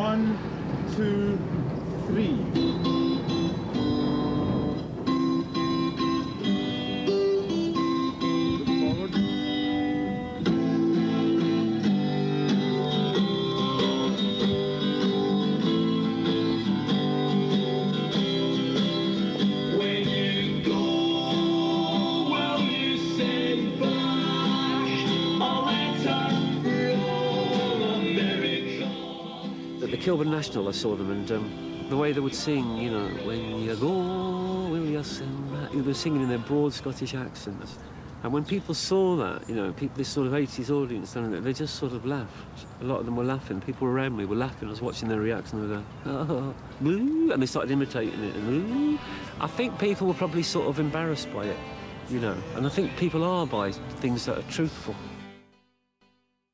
1, 2, 3. At the Kilburn National I saw them, and the way they would sing, you know, when you go, will you sing that? They were singing in their broad Scottish accents. And when people saw that, you know, this sort of 80s audience, they just sort of laughed. A lot of them were laughing. People around me were laughing. I was watching their reaction. They were going, oh, blue, and they started imitating it. And, I think people were probably sort of embarrassed by it, you know. And I think people are by things that are truthful.